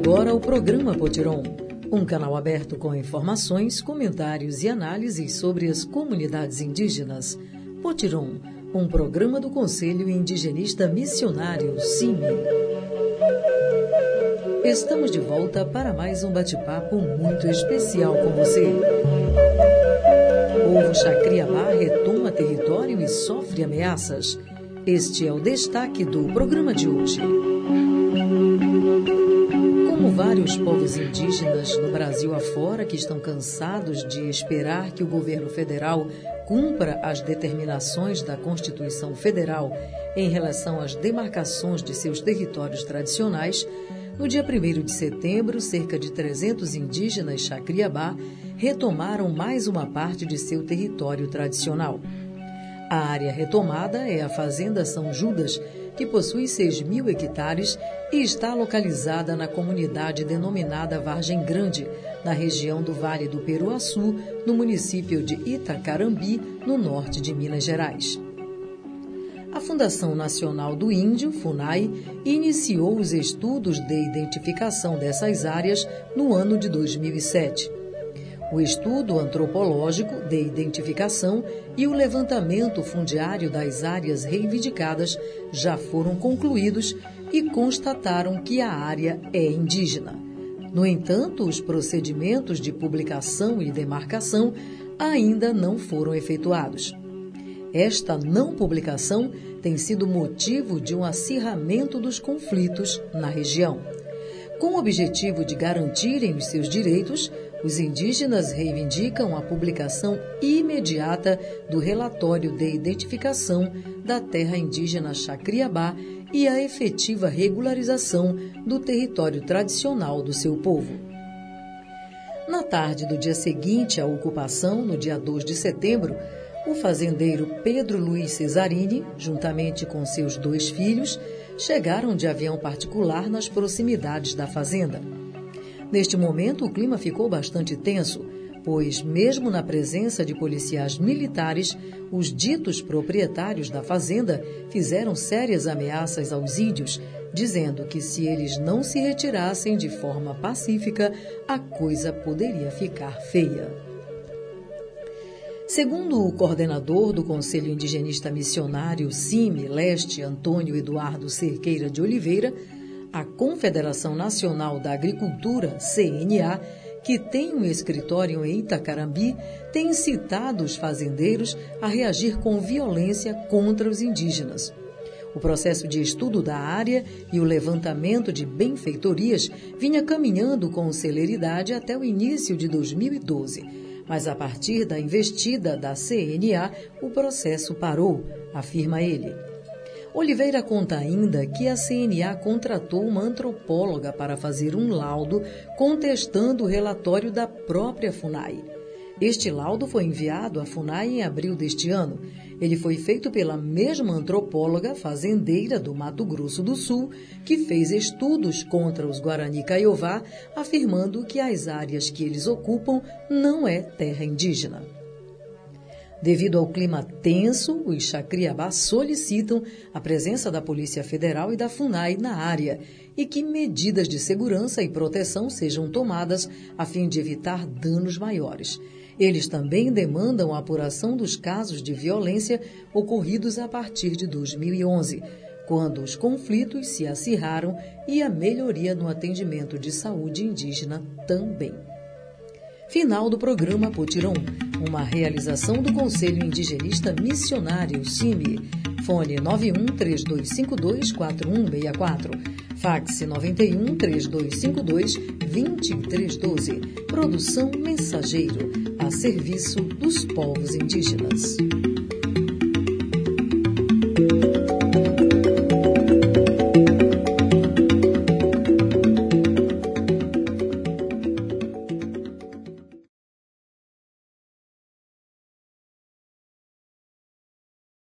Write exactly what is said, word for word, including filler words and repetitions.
agora o programa Potiron, um canal aberto com informações, comentários e análises sobre as comunidades indígenas. Potiron, um programa do Conselho Indigenista Missionário, C I M I. Estamos de volta para mais um bate-papo muito especial com você. O povo Xacriabá retoma território e sofre ameaças. Este é o destaque do programa de hoje. Como vários povos indígenas no Brasil afora que estão cansados de esperar que o governo federal cumpra as determinações da Constituição Federal em relação às demarcações de seus territórios tradicionais, no dia primeiro de setembro, cerca de trezentos indígenas Xacriabá retomaram mais uma parte de seu território tradicional. A área retomada é a Fazenda São Judas, que possui seis mil hectares e está localizada na comunidade denominada Vargem Grande, na região do Vale do Peruaçu, no município de Itacarambi, no norte de Minas Gerais. A Fundação Nacional do Índio, FUNAI, iniciou os estudos de identificação dessas áreas no ano de dois mil e sete. O estudo antropológico de identificação e o levantamento fundiário das áreas reivindicadas já foram concluídos e constataram que a área é indígena. No entanto, os procedimentos de publicação e demarcação ainda não foram efetuados. Esta não publicação tem sido motivo de um acirramento dos conflitos na região. Com o objetivo de garantirem os seus direitos, os indígenas reivindicam a publicação imediata do relatório de identificação da terra indígena Xacriabá e a efetiva regularização do território tradicional do seu povo. Na tarde do dia seguinte à ocupação, no dia dois de setembro, o fazendeiro Pedro Luiz Cesarini, juntamente com seus dois filhos, chegaram de avião particular nas proximidades da fazenda. Neste momento, o clima ficou bastante tenso, pois, mesmo na presença de policiais militares, os ditos proprietários da fazenda fizeram sérias ameaças aos índios, dizendo que se eles não se retirassem de forma pacífica, a coisa poderia ficar feia. Segundo o coordenador do Conselho Indigenista Missionário, C I M I Leste, Antônio Eduardo Cerqueira de Oliveira, a Confederação Nacional da Agricultura, C N A, que tem um escritório em Itacarambi, tem incitado os fazendeiros a reagir com violência contra os indígenas. O processo de estudo da área e o levantamento de benfeitorias vinha caminhando com celeridade até o início de dois mil e doze, mas a partir da investida da C N A, o processo parou, afirma ele. Oliveira conta ainda que a C N A contratou uma antropóloga para fazer um laudo contestando o relatório da própria FUNAI. Este laudo foi enviado à FUNAI em abril deste ano. Ele foi feito pela mesma antropóloga fazendeira do Mato Grosso do Sul, que fez estudos contra os Guarani Kaiowá, afirmando que as áreas que eles ocupam não é terra indígena. Devido ao clima tenso, os Xacriabá solicitam a presença da Polícia Federal e da FUNAI na área e que medidas de segurança e proteção sejam tomadas a fim de evitar danos maiores. Eles também demandam a apuração dos casos de violência ocorridos a partir de dois mil e onze, quando os conflitos se acirraram e a melhoria no atendimento de saúde indígena também. Final do programa Potiron, uma realização do Conselho Indigenista Missionário, C I M I. Fone nove um três dois cinco dois quatro um seis quatro. Fax nove um três dois cinco dois dois três um dois. Produção Mensageiro, a serviço dos povos indígenas.